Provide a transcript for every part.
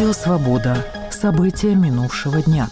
Радио «Свобода». События минувшего дня.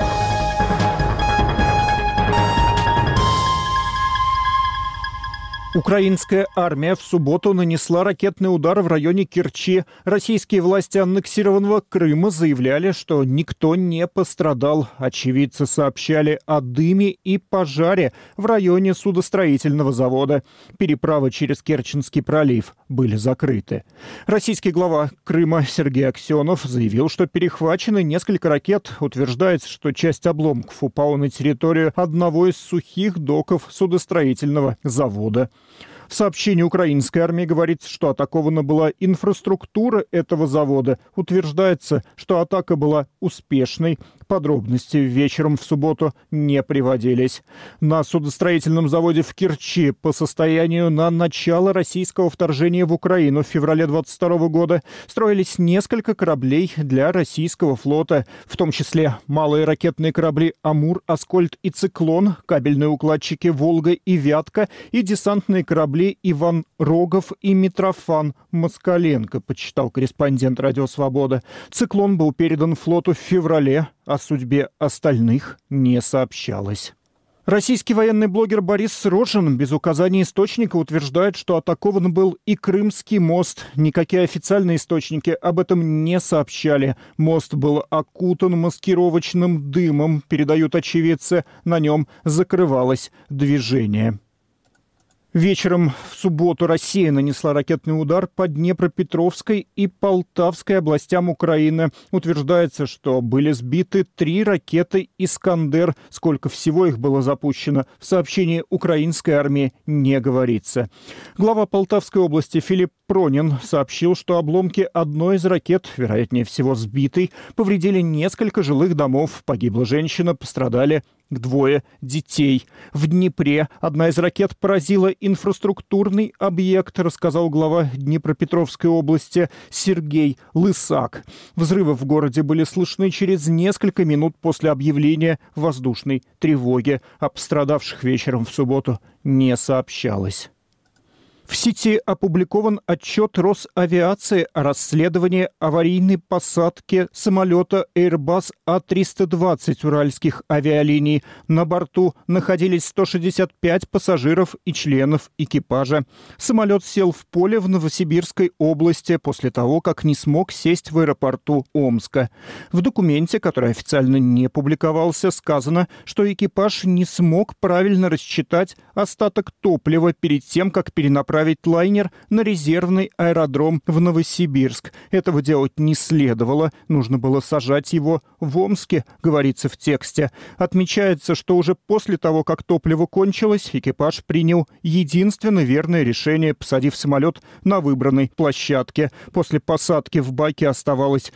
Украинская армия в субботу нанесла ракетный удар в районе Керчи. Российские власти аннексированного Крыма заявляли, что никто не пострадал. Очевидцы сообщали о дыме и пожаре в районе судостроительного завода. Переправы через Керченский пролив были закрыты. Российский глава Крыма Сергей Аксенов заявил, что перехвачены несколько ракет. Утверждается, что часть обломков упала на территорию одного из сухих доков судостроительного завода. В сообщении украинской армии говорится, что атакована была инфраструктура этого завода. Утверждается, что атака была успешной. Подробности вечером в субботу не приводились. На судостроительном заводе в Керчи по состоянию на начало российского вторжения в Украину в феврале 2022 года строились несколько кораблей для российского флота, в том числе малые ракетные корабли «Амур», «Аскольд» и «Циклон», кабельные укладчики «Волга» и «Вятка» и десантные корабли «Иван Рогов» и «Митрофан Москаленко», подсчитал корреспондент «Радио Свобода». «Циклон» был передан флоту в феврале. О судьбе остальных не сообщалось. Российский военный блогер Борис Рожин без указания источника утверждает, что атакован был и Крымский мост. Никакие официальные источники об этом не сообщали. Мост был окутан маскировочным дымом, передают очевидцы. На нем закрывалось движение. Вечером в субботу Россия нанесла ракетный удар по Днепропетровской и Полтавской областям Украины. Утверждается, что были сбиты 3 ракеты «Искандер». Сколько всего их было запущено, в сообщении украинской армии не говорится. Глава Полтавской области Филипп Пронин сообщил, что обломки одной из ракет, вероятнее всего сбитой, повредили несколько жилых домов. Погибла женщина, пострадали 2 детей. В Днепре одна из ракет поразила инфраструктурный объект, рассказал глава Днепропетровской области Сергей Лысак. Взрывы в городе были слышны через несколько минут после объявления воздушной тревоги. О пострадавших вечером в субботу не сообщалось. В сети опубликован отчет Росавиации о расследовании аварийной посадки самолета Airbus А320 уральских авиалиний. На борту находились 165 пассажиров и членов экипажа. Самолет сел в поле в Новосибирской области после того, как не смог сесть в аэропорту Омска. В документе, который официально не публиковался, сказано, что экипаж не смог правильно рассчитать остаток топлива перед тем, как перенаправить лайнер на резервный аэродром в Новосибирск. Этого делать не следовало. Нужно было сажать его в Омске, говорится в тексте. Отмечается, что уже после того, как топливо кончилось, экипаж принял единственно верное решение, посадив самолет на выбранной площадке. После посадки в баке оставалось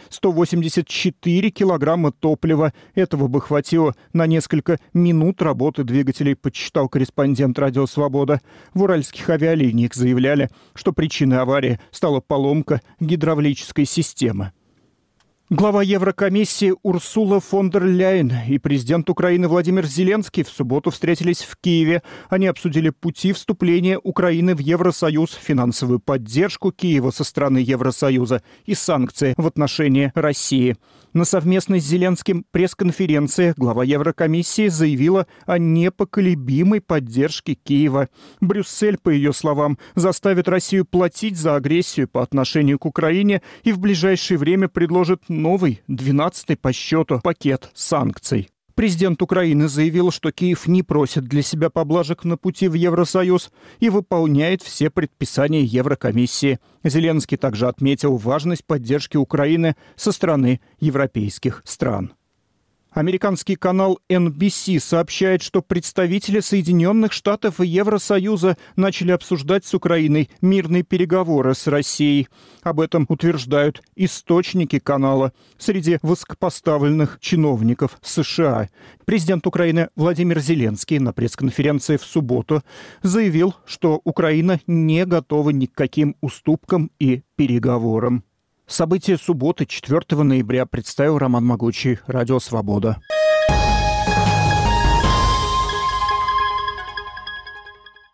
184 килограмма топлива. Этого бы хватило на несколько минут работы двигателей, подсчитал корреспондент «Радио Свобода». В уральских авиалиниях заявляли, что причиной аварии стала поломка гидравлической системы. Глава Еврокомиссии Урсула фон дер Ляйен и президент Украины Владимир Зеленский в субботу встретились в Киеве. Они обсудили пути вступления Украины в Евросоюз, финансовую поддержку Киева со стороны Евросоюза и санкции в отношении России. На совместной с Зеленским пресс-конференции глава Еврокомиссии заявила о непоколебимой поддержке Киева. Брюссель, по ее словам, заставит Россию платить за агрессию по отношению к Украине и в ближайшее время предложит новый, 12-й по счету, пакет санкций. Президент Украины заявил, что Киев не просит для себя поблажек на пути в Евросоюз и выполняет все предписания Еврокомиссии. Зеленский также отметил важность поддержки Украины со стороны европейских стран. Американский канал NBC сообщает, что представители Соединенных Штатов и Евросоюза начали обсуждать с Украиной мирные переговоры с Россией. Об этом утверждают источники канала среди высокопоставленных чиновников США. Президент Украины Владимир Зеленский на пресс-конференции в субботу заявил, что Украина не готова ни к каким уступкам и переговорам. События субботы, 4 ноября, представил Роман Могучий, Радио Свобода.